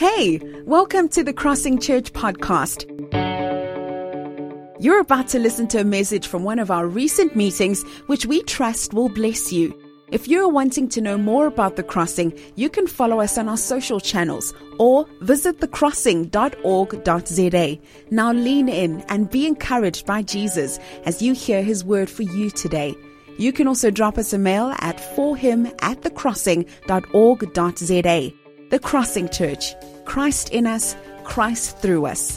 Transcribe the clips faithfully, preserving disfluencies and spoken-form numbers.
Hey, welcome to the Crossing Church podcast. You're about to listen to a message from one of our recent meetings, which we trust will bless you. If you're wanting to know more about The Crossing, you can follow us on our social channels or visit the crossing dot org dot z a. Now lean in and be encouraged by Jesus as you hear his word for you today. You can also drop us a mail at for him at the crossing dot org dot z a. The Crossing Church. Christ in us, Christ through us.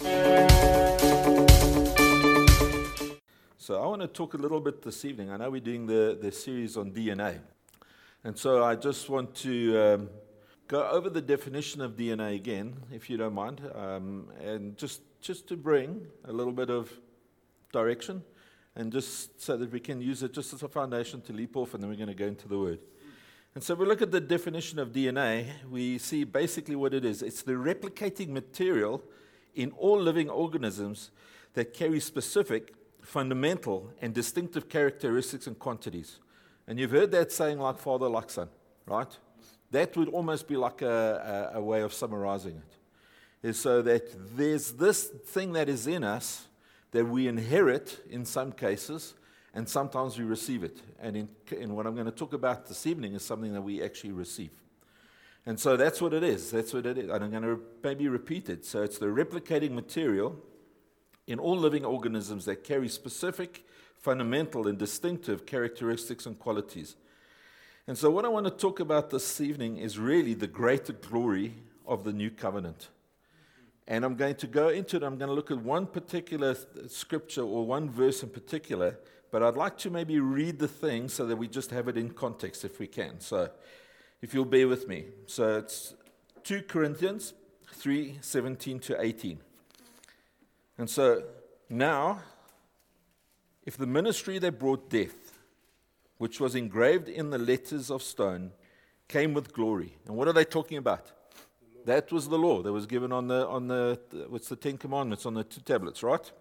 So I want to talk a little bit this evening. I know we're doing the, the series on D N A. And so I just want to um, go over the definition of D N A again, if you don't mind, um, and just, just to bring a little bit of direction, and just so that we can use it just as a foundation to leap off, and then we're going to go into the Word. And so if we look at the definition of D N A, we see basically what it is. It's the replicating material in all living organisms that carry specific, fundamental, and distinctive characteristics and quantities. And you've heard that saying, like father, like son, right? That would almost be like a, a, a way of summarizing it. Is so that there's this thing that is in us that we inherit in some cases, and sometimes we receive it. And in, in what I'm going to talk about this evening is something that we actually receive. And so that's what it is. That's what it is. And I'm going to re- maybe repeat it. So it's the replicating material in all living organisms that carry specific, fundamental, and distinctive characteristics and qualities. And so what I want to talk about this evening is really the greater glory of the new covenant. And I'm going to go into it. I'm going to look at one particular scripture or one verse in particular, but I'd like to maybe read the thing so that we just have it in context if we can. So if you'll bear with me. So it's Second Corinthians three, seventeen to eighteen. And so now, if the ministry that brought death, which was engraved in the letters of stone, came with glory. And what are they talking about? That was the law that was given on the, on the, what's the Ten Commandments, on the two tablets, right?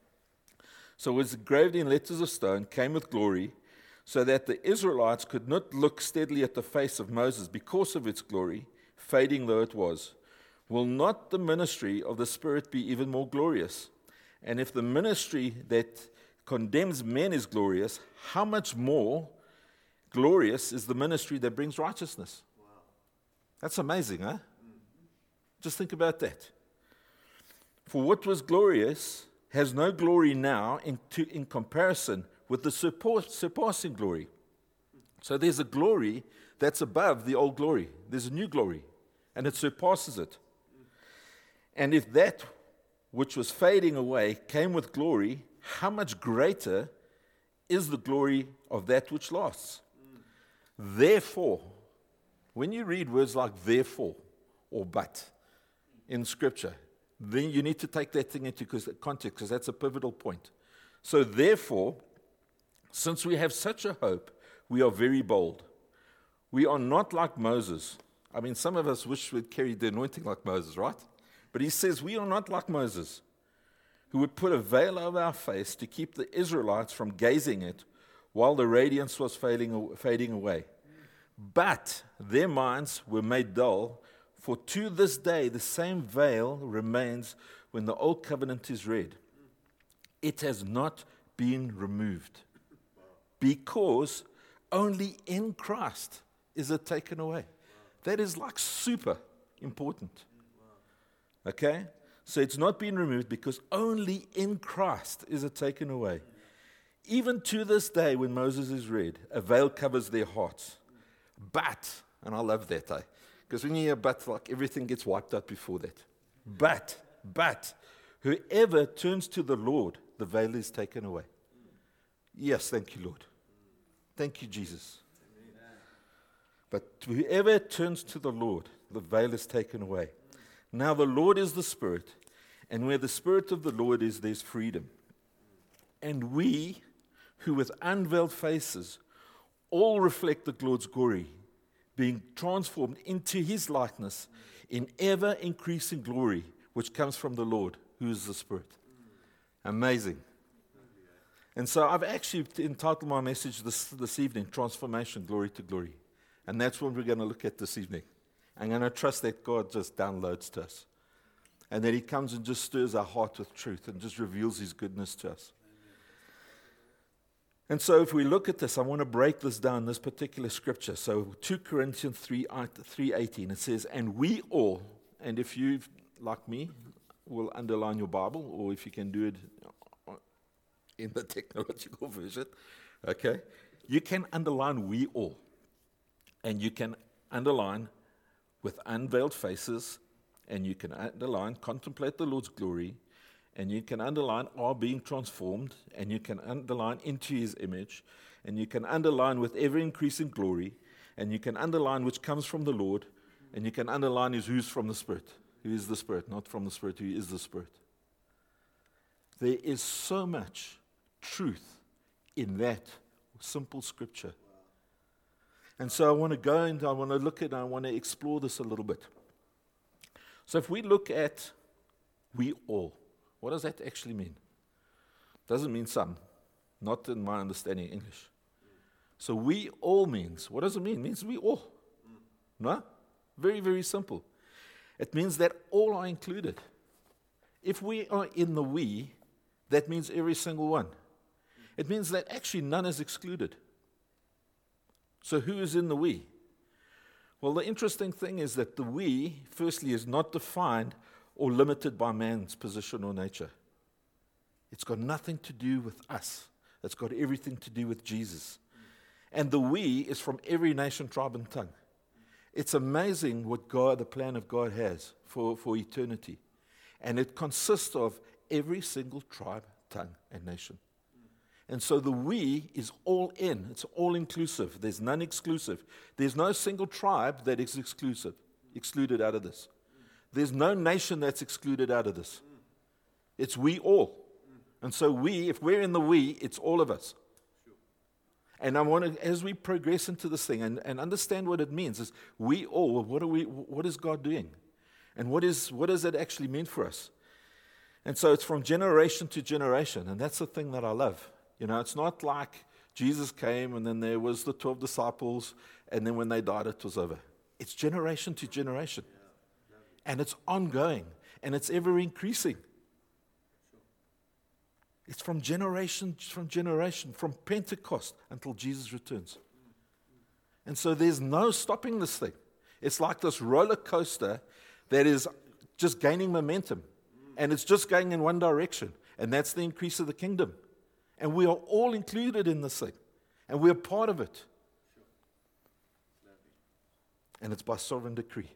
So it was engraved in letters of stone, came with glory, so that the Israelites could not look steadily at the face of Moses because of its glory, fading though it was. Will not the ministry of the Spirit be even more glorious? And if the ministry that condemns men is glorious, how much more glorious is the ministry that brings righteousness? Wow. That's amazing, huh? Mm-hmm. Just think about that. For what was glorious has no glory now in, to, in comparison with the surpassing glory. So there's a glory that's above the old glory. There's a new glory, and it surpasses it. And if that which was fading away came with glory, how much greater is the glory of that which lasts? Mm. Therefore, when you read words like therefore or but in Scripture, then you need to take that thing into context, because that's a pivotal point. So therefore, since we have such a hope, we are very bold. We are not like Moses. I mean, some of us wish we'd carried the anointing like Moses, right? But he says we are not like Moses, who would put a veil over our face to keep the Israelites from gazing at it while the radiance was fading, fading away. But their minds were made dull, for to this day the same veil remains when the old covenant is read. It has not been removed, because only in Christ is it taken away. That is like super important. Okay? So it's not been removed because only in Christ is it taken away. Even to this day, when Moses is read, a veil covers their hearts. But, and I love that, eh? Because when you hear but, like everything gets wiped out before that. But, but, whoever turns to the Lord, the veil is taken away. Yes, thank you, Lord. Thank you, Jesus. But whoever turns to the Lord, the veil is taken away. Now the Lord is the Spirit, and where the Spirit of the Lord is, there's freedom. And we, who with unveiled faces all reflect the Lord's glory, being transformed into his likeness in ever-increasing glory, which comes from the Lord, who is the Spirit. Amazing. And so I've actually entitled my message this, this evening, Transformation, Glory to Glory. And that's what we're going to look at this evening. I'm going to trust that God just downloads to us. And that he comes and just stirs our heart with truth and just reveals his goodness to us. And so if we look at this, I want to break this down, this particular scripture. So two Corinthians three eighteen, it says, and we all, and if you, like me, will underline your Bible, or if you can do it in the technological version, okay, you can underline we all. And you can underline with unveiled faces, and you can underline contemplate the Lord's glory, and you can underline are being transformed, and you can underline into his image, and you can underline with ever increasing glory, and you can underline which comes from the Lord, and you can underline is who's from the Spirit. Who is the Spirit, not from the Spirit, who is the Spirit. There is so much truth in that simple scripture. And so I want to go and I want to look at I want to explore this a little bit. So if we look at we all, what does that actually mean? Doesn't mean some, not in my understanding of English. So we all means, what does it mean? It means we all. No? Very, very simple. It means that all are included. If we are in the we, that means every single one. It means that actually none is excluded. So who is in the we? Well, the interesting thing is that the we, firstly, is not defined or limited by man's position or nature. It's got nothing to do with us. It's got everything to do with Jesus. And the we is from every nation, tribe, and tongue. It's amazing what God, the plan of God has for, for eternity. And it consists of every single tribe, tongue, and nation. And so the we is all in. It's all inclusive. There's none exclusive. There's no single tribe that is exclusive, excluded out of this. There's no nation that's excluded out of this. It's we all. And so we, if we're in the we, it's all of us. And I want to, as we progress into this thing and, and understand what it means, is we all, what are we, what is God doing? And what is what does it actually mean for us? And so it's from generation to generation, and that's the thing that I love. You know, it's not like Jesus came and then there was the twelve disciples, and then when they died, it was over. It's generation to generation. And it's ongoing, and it's ever increasing. It's from generation from generation, from Pentecost until Jesus returns. And so there's no stopping this thing. It's like this roller coaster that is just gaining momentum. And it's just going in one direction. And that's the increase of the kingdom. And we are all included in this thing. And we are part of it. And it's by sovereign decree.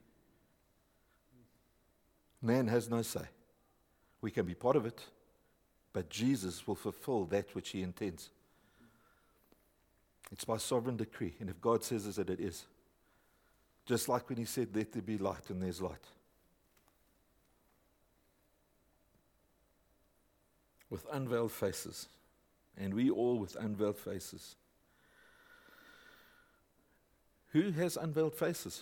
Man has no say. We can be part of it, but Jesus will fulfill that which he intends. It's by sovereign decree. And if God says that, it is. Just like when he said, let there be light, and there's light. With unveiled faces. And we all with unveiled faces. Who has unveiled faces?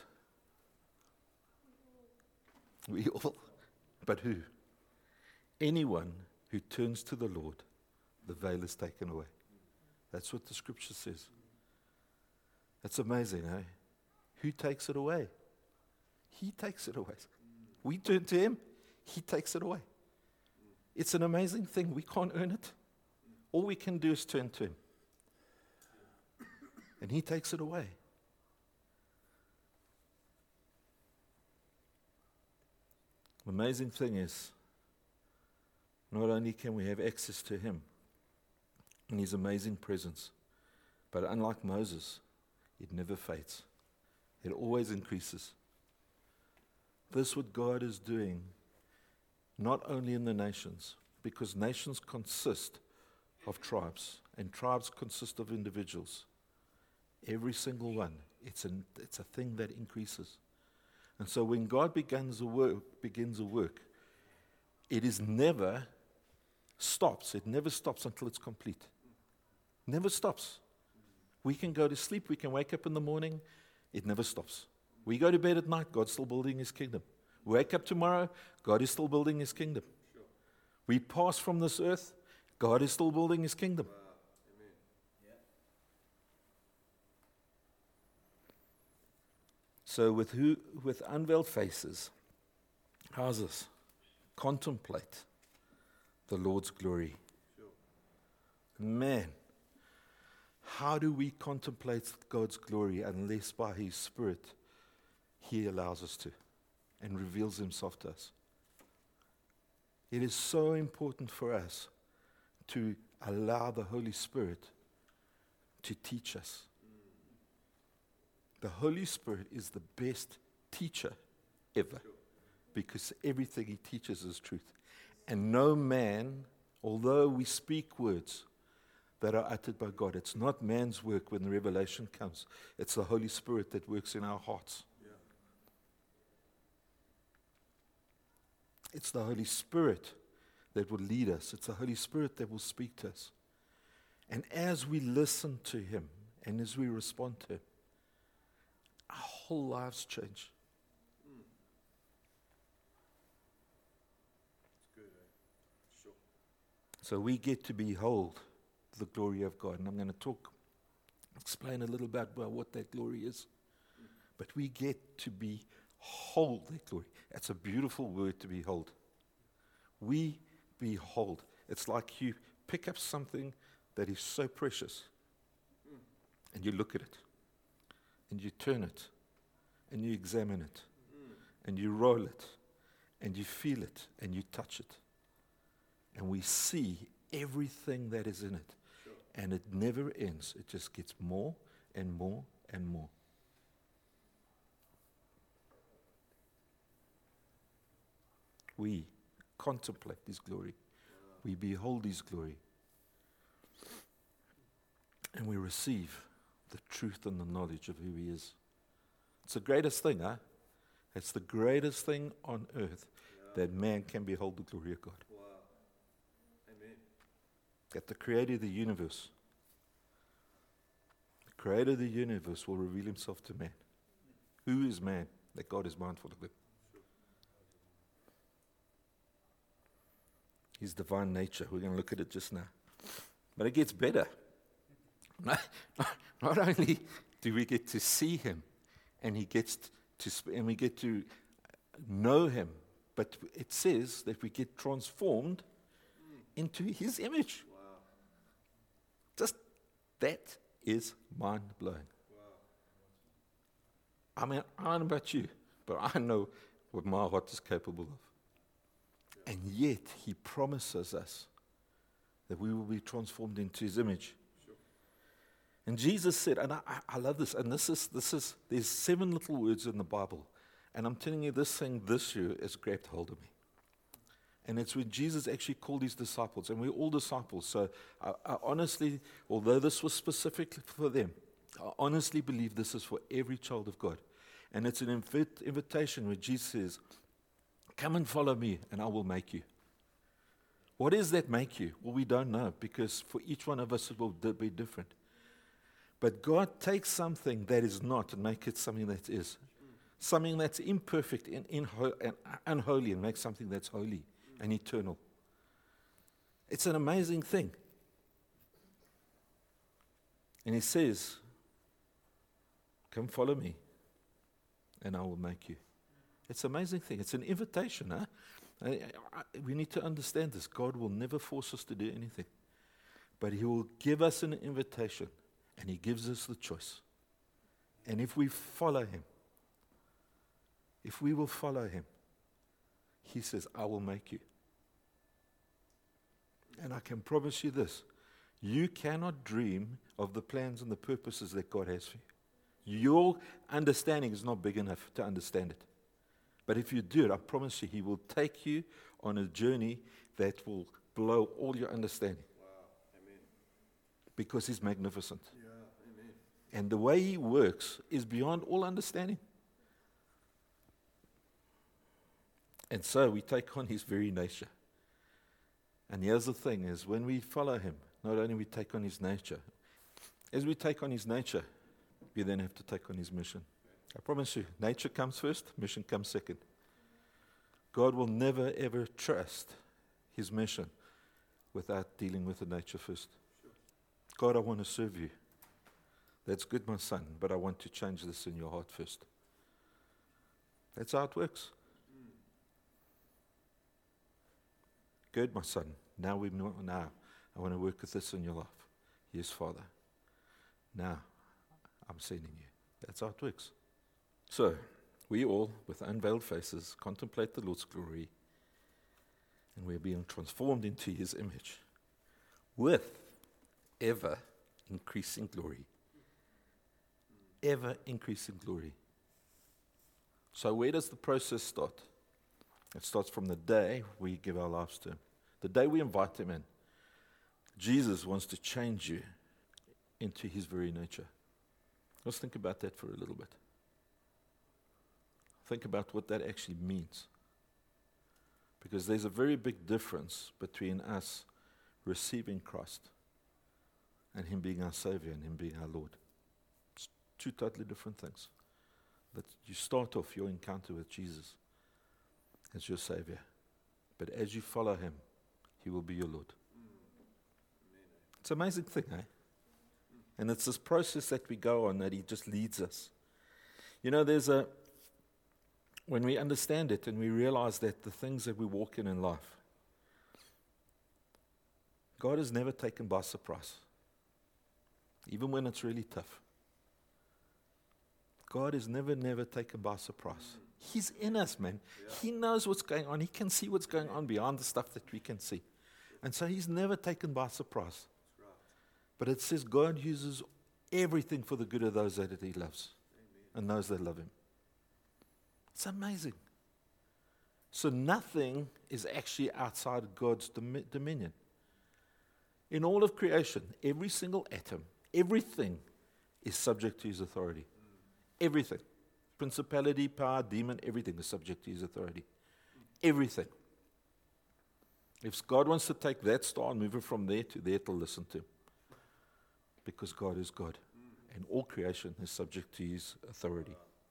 We all. But who? Anyone who turns to the Lord, the veil is taken away. That's what the scripture says. That's amazing, eh? Who takes it away? He takes it away. We turn to him, he takes it away. It's an amazing thing. We can't earn it. All we can do is turn to him. And he takes it away. The amazing thing is, not only can we have access to him and his amazing presence, but unlike Moses, it never fades. It always increases. This is what God is doing, not only in the nations, because nations consist of tribes, and tribes consist of individuals. Every single one, it's, an, it's a thing that increases. And so when God begins a work, begins a work, it is never stops. It never stops until it's complete. Never stops. We can go to sleep, we can wake up in the morning, it never stops. We go to bed at night, God's still building his kingdom. We wake up tomorrow, God is still building his kingdom. Sure. We pass from this earth, God is still building his kingdom. Wow. Amen. So with who with unveiled faces, how's this? Contemplate the Lord's glory. Man, how do we contemplate God's glory unless by His Spirit He allows us to and reveals Himself to us? It is so important for us to allow the Holy Spirit to teach us. The Holy Spirit is the best teacher ever because everything He teaches is truth. And no man, although we speak words that are uttered by God, it's not man's work when the revelation comes. It's the Holy Spirit that works in our hearts. Yeah. It's the Holy Spirit that will lead us. It's the Holy Spirit that will speak to us. And as we listen to Him and as we respond to Him, our whole lives change. Mm. It's good, eh? Sure. So we get to behold the glory of God. And I'm going to talk, explain a little bit about what that glory is. Mm. But we get to behold that glory. That's a beautiful word, to behold. We behold. It's like you pick up something that is so precious Mm. and you look at it. And you turn it, and you examine it, Mm. and you roll it, and you feel it, and you touch it. And we see everything that is in it. Sure. And it never ends. It just gets more and more and more. We contemplate His glory. Wow. We behold His glory. And we receive the truth and the knowledge of who He is. It's the greatest thing, huh? It's the greatest thing on earth Yeah. that man can behold the glory of God. Wow. Amen. That the creator of the universe, the creator of the universe will reveal Himself to man. Who is man? That God is mindful of them. His divine nature. We're going to look at it just now. But it gets better. Not only do we get to see Him, and He gets to, sp- and we get to know Him, but it says that we get transformed into His image. Wow. Just that is mind blowing. Wow. I mean, I don't know about you, but I know what my heart is capable of. Yeah. And yet He promises us that we will be transformed into His image. And Jesus said, and I, I love this, and this is, this is, there's seven little words in the Bible. And I'm telling you, this thing this year has grabbed hold of me. And it's when Jesus actually called His disciples, and we're all disciples. So I, I honestly, although this was specifically for them, I honestly believe this is for every child of God. And it's an invi- invitation where Jesus says, come and follow me, and I will make you. What does that make you? Well, we don't know, because for each one of us it will d- be different. But God takes something that is not and make it something that is. Something that's imperfect and, inho- and unholy and make something that's holy and eternal. It's an amazing thing. And He says, come follow me and I will make you. It's an amazing thing. It's an invitation. Huh? I, I, we need to understand this. God will never force us to do anything. But He will give us an invitation. And He gives us the choice. And if we follow Him, if we will follow Him, He says, I will make you. And I can promise you this. You cannot dream of the plans and the purposes that God has for you. Your understanding is not big enough to understand it. But if you do it, I promise you, He will take you on a journey that will blow all your understanding. Wow. Amen. Because He's magnificent. Yeah. Amen. And the way He works is beyond all understanding. And so we take on His very nature. And here's the thing is when we follow Him, not only we take on His nature, as we take on His nature, we then have to take on His mission. I promise you, nature comes first, mission comes second. God will never ever trust His mission without dealing with the nature first. God, I want to serve you. That's good, my son, but I want to change this in your heart first. That's how it works. Good, my son. Now we know. Now I want to work with this in your life. Yes, Father. Now I'm sending you. That's how it works. So we all, with unveiled faces, contemplate the Lord's glory, and we are being transformed into His image with ever increasing glory. Ever increasing glory. So where does the process start? It starts from the day we give our lives to Him. The day we invite Him in. Jesus wants to change you into His very nature. Let's think about that for a little bit. Think about what that actually means. Because there's a very big difference between us receiving Christ and Him being our Savior and Him being our Lord. It's two totally different things. That you start off your encounter with Jesus as your Savior. But as you follow Him, He will be your Lord. It's an amazing thing, eh? And it's this process that we go on that He just leads us. You know, there's a, when we understand it and we realize that the things that we walk in in life, God is never taken by surprise. Even when it's really tough. God is never, never taken by surprise. He's in us, man. Yeah. He knows what's going on. He can see what's going on beyond the stuff that we can see. And so He's never taken by surprise. Right. But it says God uses everything for the good of those that He loves. Amen. And those that love Him. It's amazing. So nothing is actually outside of God's dom- dominion. In all of creation, every single atom, everything is subject to His authority. Everything. Principality, power, demon, everything is subject to His authority. Everything. If God wants to take that star and move it from there to there, it'll listen to Him. Because God is God. And all creation is subject to His authority.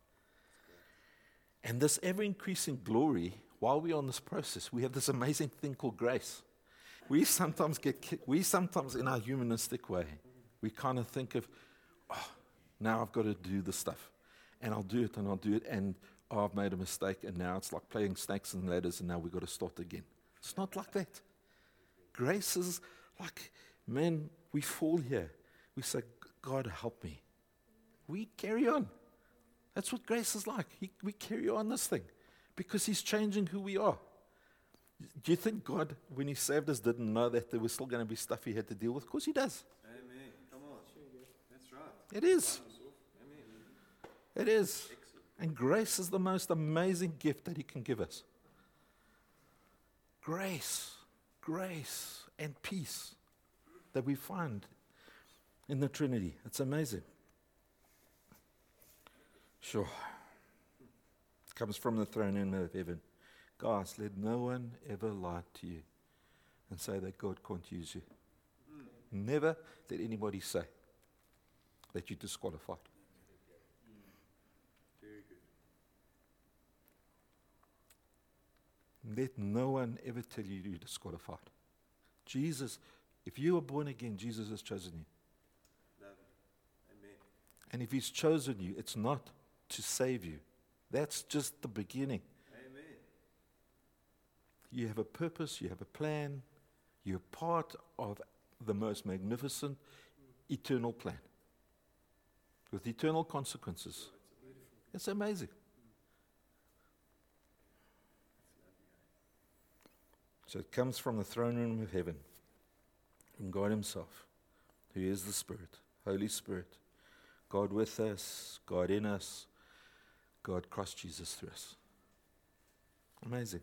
And this ever-increasing glory, while we're on this process, we have this amazing thing called grace. We sometimes get, ki- we sometimes in our humanistic way, we kind of think of, oh, now I've got to do this stuff. And I'll do it and I'll do it and oh, I've made a mistake and now it's like playing snakes and ladders and now we've got to start again. It's not like that. Grace is like, man, we fall here. We say, God, help me. We carry on. That's what grace is like. He, we carry on this thing because He's changing who we are. Do you think God, when He saved us, didn't know that there was still going to be stuff He had to deal with? Of course He does. Amen. Come on. That's right. It is. It is. And grace is the most amazing gift that He can give us. Grace, grace, and peace that we find in the Trinity. It's amazing. Sure. It comes from the throne room of heaven. Guys, let no one ever lie to you and say that God can't use you. Never let anybody say that you're disqualified. Let no one ever tell you you're disqualified. Jesus, if you are born again, Jesus has chosen you. Amen. And if He's chosen you, it's not to save you. That's just the beginning. Amen. You have a purpose, you have a plan, you're part of the most magnificent eternal plan with eternal consequences. It's amazing. So it comes from the throne room of heaven, from God Himself, who is the Spirit, Holy Spirit, God with us, God in us, God Christ Jesus through us. Amazing.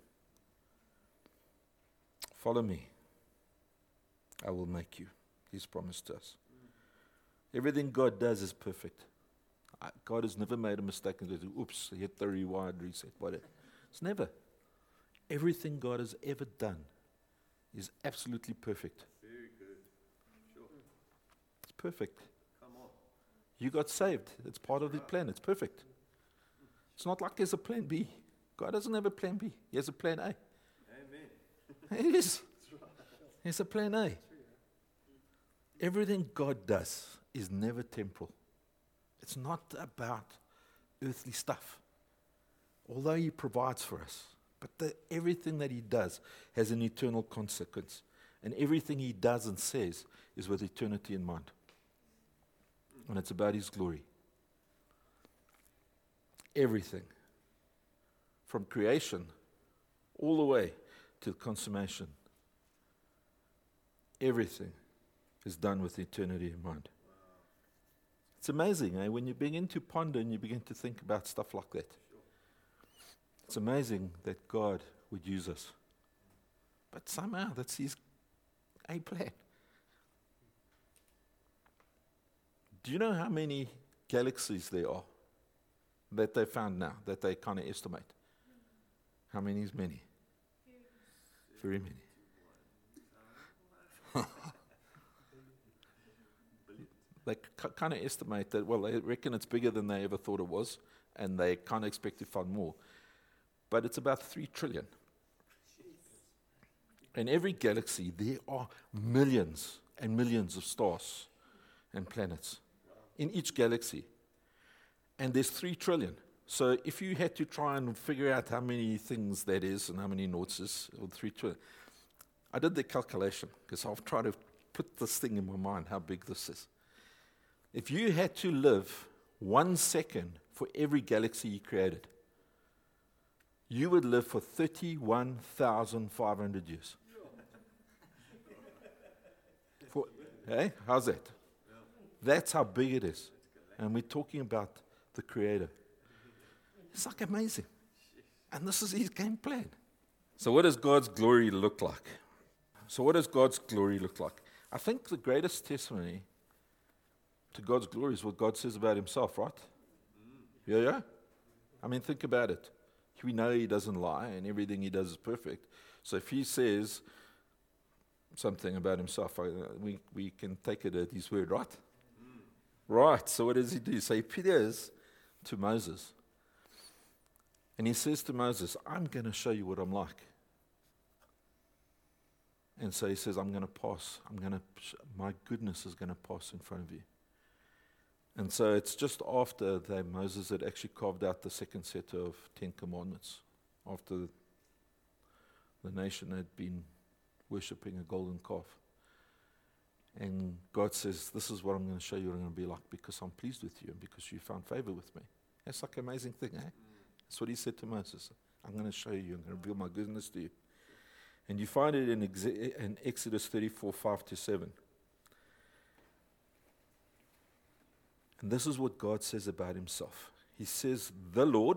Follow me. I will make you. He's promised to us. Everything God does is perfect. I, God has never made a mistake and said, oops, hit the rewind, reset, whatever. It's never. Everything God has ever done is absolutely perfect. Very good. Sure. It's perfect. Come on. You got saved. It's part of His plan. It's perfect. It's not like there's a plan B. God doesn't have a plan B. He has a plan A. Amen. It is. He has a plan A. Everything God does is never temporal. It's not about earthly stuff. although he provides for us, but the, everything that he does has an eternal consequence. And everything he does and says is with eternity in mind. And it's about his glory. Everything. From creation all the way to consummation. Everything is done with eternity in mind. It's amazing, eh? When you begin to ponder and you begin to think about stuff like that. It's amazing that God would use us. But somehow that's his a plan. Do you know how many galaxies there are that they found now, that they kind of estimate? How many is many? Very many. They c- kind of estimate that, well, they reckon it's bigger than they ever thought it was, and they kind of expect to find more. But it's about three trillion. In every galaxy, there are millions and millions of stars and planets in each galaxy. And there's three trillion. So if you had to try and figure out how many things that is and how many noughts is, or three trillion, I did the calculation because I've tried to put this thing in my mind, how big this is. If you had to live one second for every galaxy he created, you would live for thirty-one thousand five hundred years. For, hey, how's that? That's how big it is. And we're talking about the Creator. It's like amazing. And this is his game plan. So what does God's glory look like? So what does God's glory look like? I think the greatest testimony to God's glory is what God says about himself, right? Yeah, yeah? I mean, think about it. We know he doesn't lie and everything he does is perfect. So if he says something about himself, I, we, we can take it at his word, right? Mm. Right, so what does he do? So he appears to Moses. And he says to Moses, I'm going to show you what I'm like. And so he says, I'm going to pass. I'm going to, my goodness is going to pass in front of you. And so it's just after that Moses had actually carved out the second set of Ten Commandments, after the nation had been worshipping a golden calf. And God says, this is what I'm going to show you what I'm going to be like because I'm pleased with you and because you found favor with me. That's like an amazing thing, eh? That's what he said to Moses. I'm going to show you, I'm going to reveal my goodness to you. And you find it in, ex- in Exodus thirty-four, five to seven. And this is what God says about himself. He says, the Lord,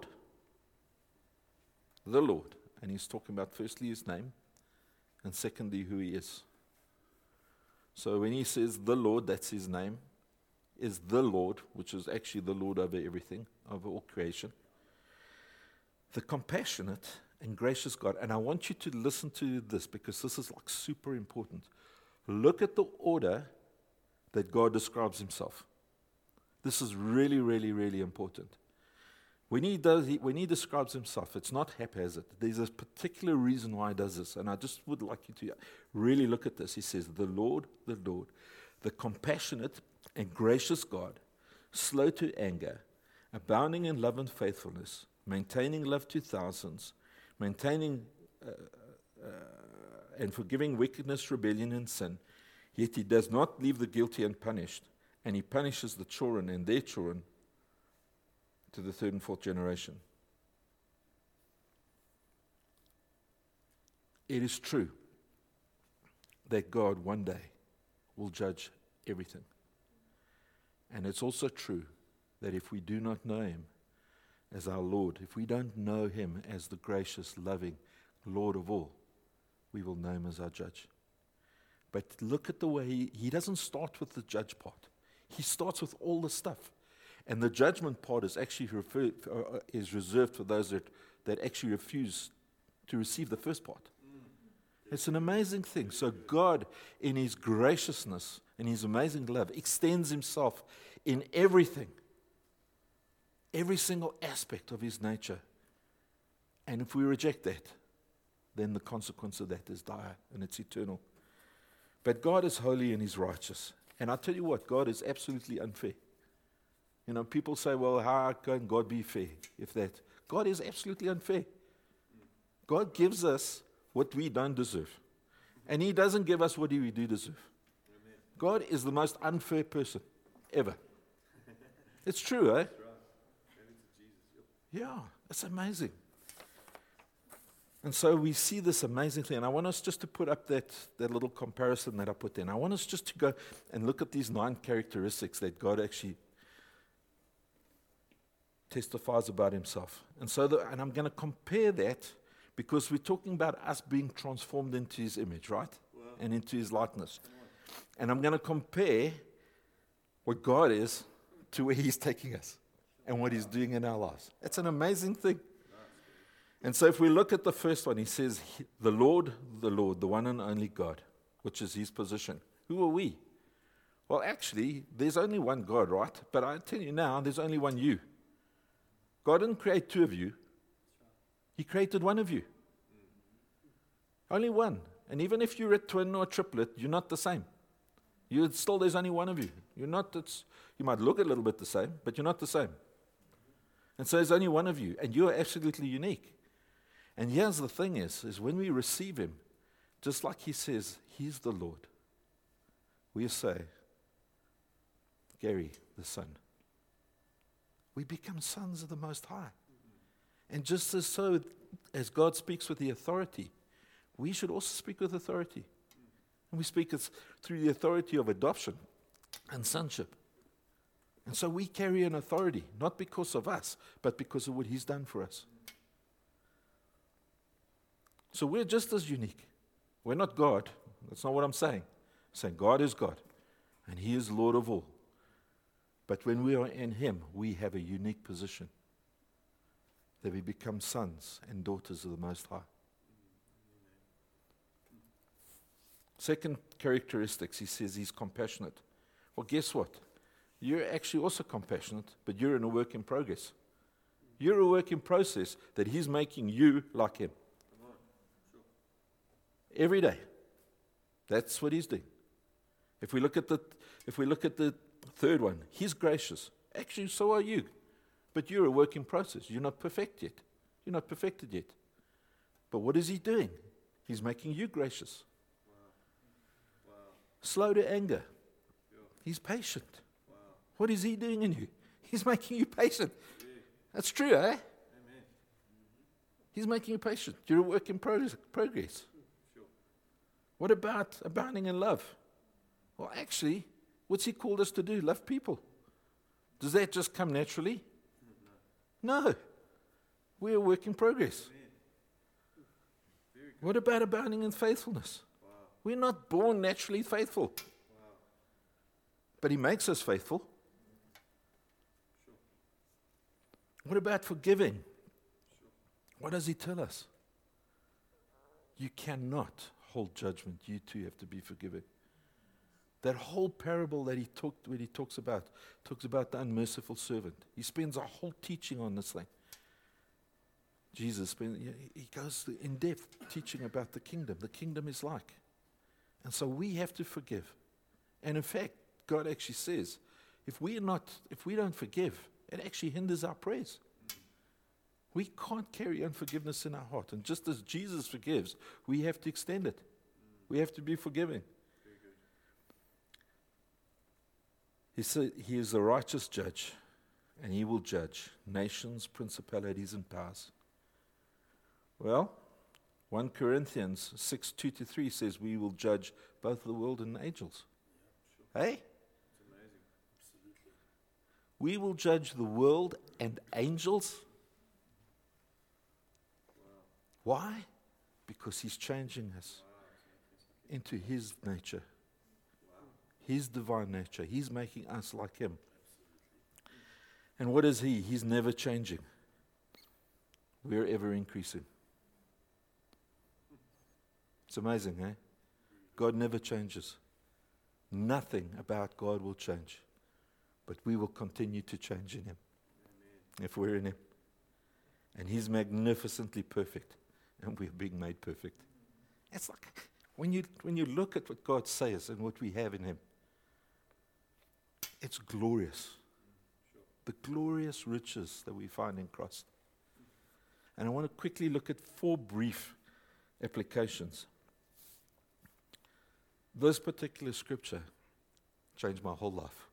the Lord. And he's talking about firstly his name, and secondly who he is. So when he says the Lord, that's his name, is the Lord, which is actually the Lord over everything, over all creation. The compassionate and gracious God. And I want you to listen to this because this is like super important. Look at the order that God describes himself. This is really, really, really important. When he does, he, when he describes himself, it's not haphazard. There's a particular reason why he does this, and I just would like you to really look at this. He says, the Lord, the Lord, the compassionate and gracious God, slow to anger, abounding in love and faithfulness, maintaining love to thousands, maintaining uh, uh, and forgiving wickedness, rebellion, and sin. Yet he does not leave the guilty unpunished, and he punishes the children and their children to the third and fourth generation. It is true that God one day will judge everything. And it's also true that if we do not know him as our Lord, if we don't know him as the gracious, loving Lord of all, we will know him as our judge. But look at the way he, he doesn't start with the judge part. He starts with all the stuff. And the judgment part is actually referred, uh, is reserved for those that, that actually refuse to receive the first part. It's an amazing thing. So God, in his graciousness and his amazing love, extends himself in everything, every single aspect of his nature. And if we reject that, then the consequence of that is dire and it's eternal. But God is holy and he's righteous. And I tell you what, God is absolutely unfair. You know, people say, well, how can God be fair if that? God is absolutely unfair. God gives us what we don't deserve. And He doesn't give us what we do deserve. God is the most unfair person ever. It's true, eh? Yeah, it's amazing. And so we see this amazing thing. And I want us just to put up that, that little comparison that I put in. I want us just to go and look at these nine characteristics that God actually testifies about Himself. And so, the, and I'm going to compare that because we're talking about us being transformed into His image, right? Wow. And into His likeness. And I'm going to compare what God is to where He's taking us and what He's doing in our lives. It's an amazing thing. And so if we look at the first one, He says, the Lord, the Lord, the one and only God, which is His position. Who are we? Well, actually, there's only one God, right? But I tell you now, there's only one you. God didn't create two of you. He created one of you. Only one. And even if you're a twin or a triplet, you're not the same. You still, there's only one of you. You're not, it's, you might look a little bit the same, but you're not the same. And so there's only one of you, and you're absolutely unique. And here's the thing is, is when we receive Him, just like He says, He's the Lord, we say, Gary, the Son. We become sons of the Most High. And just as so, as God speaks with the authority, we should also speak with authority. And we speak as through the authority of adoption and sonship. And so we carry an authority, not because of us, but because of what He's done for us. So we're just as unique. We're not God. That's not what I'm saying. I'm saying God is God, and He is Lord of all. But when we are in Him, we have a unique position, that we become sons and daughters of the Most High. Second characteristics, He says He's compassionate. Well, guess what? You're actually also compassionate, but you're in a work in progress. You're a work in process that He's making you like Him. Every day. That's what He's doing. If we look at the if we look at the third one, He's gracious. Actually, so are you. But you're a work in process. You're not perfect yet. You're not perfected yet. But what is He doing? He's making you gracious. Wow. Wow. Slow to anger. Yeah. He's patient. Wow. What is He doing in you? He's making you patient. Yeah. That's true, eh? Amen. He's making you patient. You're a work in progress. progress. Sure. What about abounding in love? Well, actually, what's He called us to do? Love people. Does that just come naturally? No. We're a work in progress. What about abounding in faithfulness? Wow. We're not born naturally faithful. Wow. But He makes us faithful. Sure. What about forgiving? Sure. What does He tell us? You cannot hold judgment. You too have to be forgiving. That whole parable that he talked, when he talks about, talks about the unmerciful servant. He spends a whole teaching on this thing. Jesus, spend, he goes in depth teaching about the kingdom. The kingdom is like. And so we have to forgive. And in fact, God actually says, if we are not, if we don't forgive, it actually hinders our prayers. We can't carry unforgiveness in our heart. And just as Jesus forgives, we have to extend it. We have to be forgiving. He said He is a righteous judge, and He will judge nations, principalities, and powers. Well, First Corinthians six, two to three says we will judge both the world and angels. Yeah, sure. Hey? It's amazing. Absolutely. We will judge the world and angels. Wow. Why? Because He's changing us wow. into His nature. His divine nature. He's making us like Him. And what is He? He's never changing. We're ever increasing. It's amazing, eh? God never changes. Nothing about God will change. But we will continue to change in Him. Amen. If we're in Him. And He's magnificently perfect. And we're being made perfect. It's like when you when you look at what God says and what we have in Him, it's glorious. Sure. The glorious riches that we find in Christ. And I want to quickly look at four brief applications. This particular scripture changed my whole life.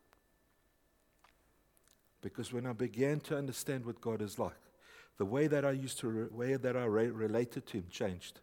Because when I began to understand what God is like, the way that I used to, re- way that I re- related to Him changed.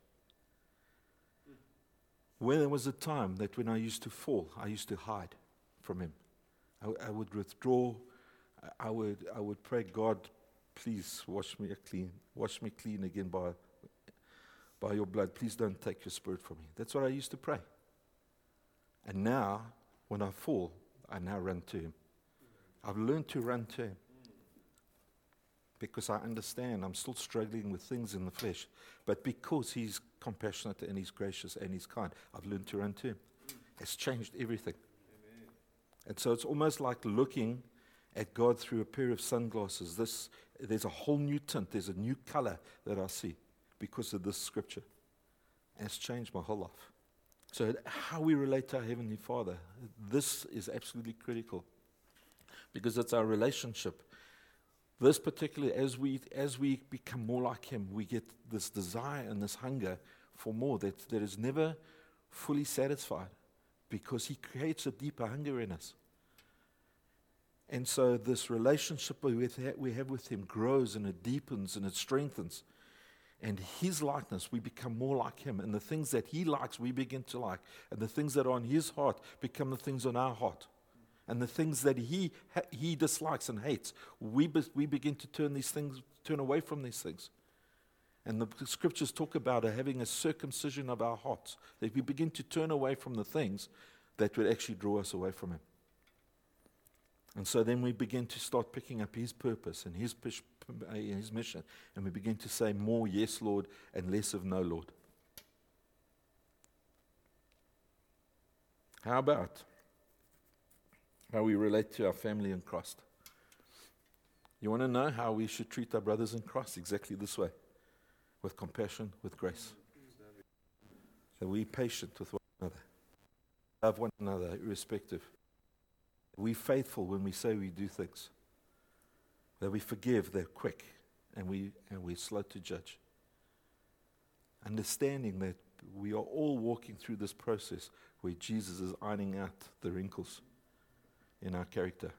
When there was a time that when I used to fall, I used to hide from Him. I, I would withdraw. I, I would, I would pray, God, please wash me clean, wash me clean again by, by Your blood. Please don't take Your Spirit from me. That's what I used to pray. And now, when I fall, I now run to Him. I've learned to run to Him. Because I understand I'm still struggling with things in the flesh. But because He's compassionate and He's gracious and He's kind, I've learned to run to Him. It's changed everything. Amen. And so it's almost like looking at God through a pair of sunglasses. This, there's a whole new tint. There's a new color that I see because of this scripture. And it's changed my whole life. So how we relate to our Heavenly Father, this is absolutely critical. Because it's our relationship. This particularly, as we as we become more like Him, we get this desire and this hunger for more that, that is never fully satisfied because He creates a deeper hunger in us. And so this relationship we have with Him grows and it deepens and it strengthens. And His likeness, we become more like Him. And the things that He likes, we begin to like. And the things that are on His heart become the things on our heart. And the things that he he dislikes and hates, we be, we begin to turn these things, turn away from these things. And the scriptures talk about having a circumcision of our hearts, that we begin to turn away from the things that would actually draw us away from Him. And so then we begin to start picking up His purpose and His His mission, and we begin to say more yes, Lord, and less of no, Lord. How about how we relate to our family in Christ? You want to know how we should treat our brothers in Christ? Exactly this way. With compassion, with grace. That we patient with one another. Love one another, irrespective. We faithful when we say we do things. That we forgive, they're quick, and we and we're slow to judge. Understanding that we are all walking through this process where Jesus is ironing out the wrinkles in our character.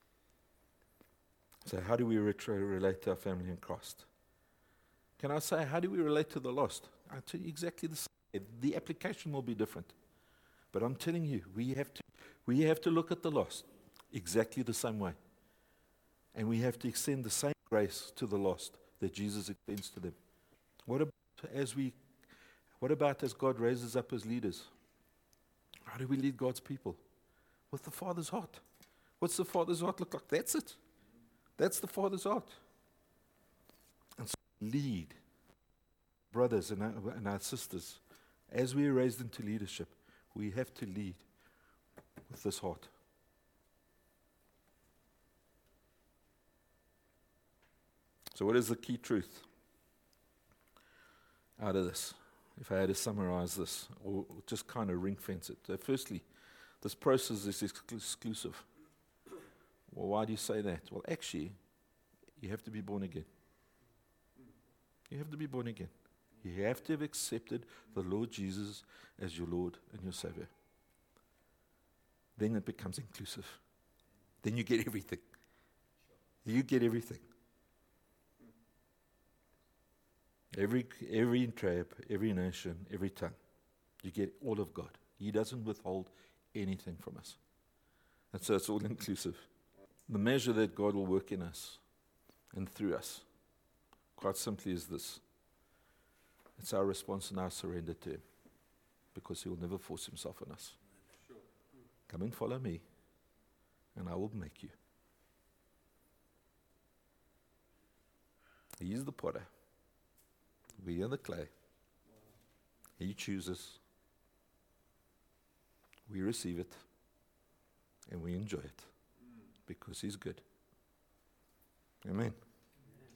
So how do we retro- relate to our family in Christ? Can I say, how do we relate to the lost? I'll tell you exactly the same. The application will be different. But I'm telling you, we have to we have to look at the lost exactly the same way. And we have to extend the same grace to the lost that Jesus extends to them. What about as we what about as God raises up His leaders? How do we lead God's people? With the Father's heart. What's the Father's heart look like? That's it. That's the Father's heart. And so lead brothers and our, and our sisters. As we are raised into leadership, we have to lead with this heart. So what is the key truth out of this? If I had to summarize this, or just kind of ring fence it. So firstly, this process is exclusive. Well, why do you say that? Well, actually, you have to be born again. You have to be born again. You have to have accepted the Lord Jesus as your Lord and your Savior. Then it becomes inclusive. Then you get everything. You get everything. Every every tribe, every nation, every tongue. You get all of God. He doesn't withhold anything from us. And so it's all inclusive. The measure that God will work in us and through us, quite simply, is this. It's our response and our surrender to Him, because He will never force Himself on us. Sure. Come and follow me, and I will make you. He is the potter. We are the clay. He chooses. We receive it, and we enjoy it, because He's good. Amen.